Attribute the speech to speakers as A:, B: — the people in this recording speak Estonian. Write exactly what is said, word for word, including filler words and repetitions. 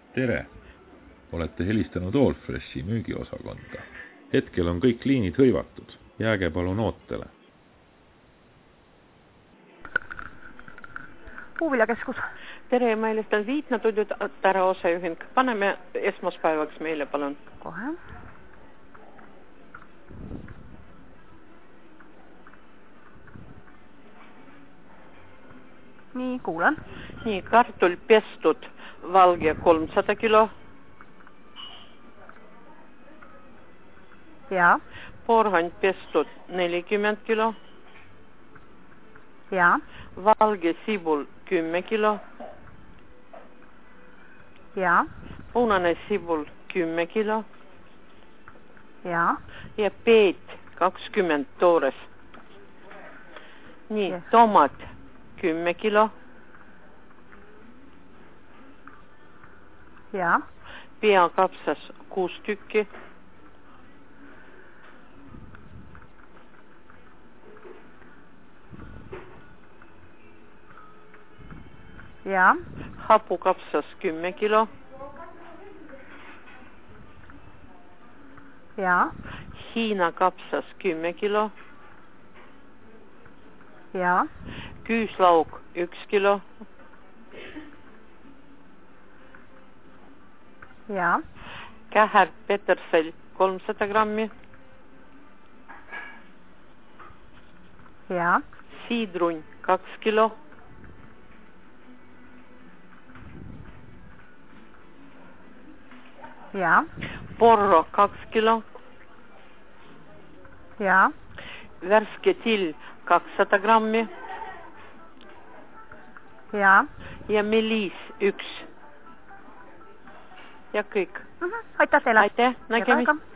A: Tere! Olete helistanud Allfreshi müügiosakonda. Hetkel on kõik liinid hõivatud. Jääge palun ootele.
B: Puuviljakeskus.
C: Tere, ma helistan Viitna Tudjutara osajuhing. Paneme esmaspäevaks meile, palun.
B: Kohe. Nii, kuulen.
C: Nii, kartul pestud valge kolmsada kilo.
B: Ja.
C: Porgand pestud nelikümmend kilo.
B: Ja.
C: Valge sibul kümme kilo.
B: Ja.
C: Punane sibul kümme kilo.
B: Ja.
C: Ja peet kakskümmend toores. Nii,
B: Yes.
C: tomat kümme kilo.
B: Ja.
C: Peakapsas kuus tükki.
B: Ja.
C: Hapukapsas kümme kilo.
B: Ja.
C: Hiina kapsas kümme kilo.
B: Ja.
C: Küüslauk üks kilo.
B: Ja.
C: Kähär petersel kolmsada grammi.
B: Ja.
C: Siidrun kaks kilo.
B: Ja.
C: Porro kaks kilo.
B: Ja.
C: Värske till kakssada grammi.
B: Ja.
C: Ja meliis üks. Ja kõik.
B: Mhm. Aitäh teile.
C: Aitäh, nägemist.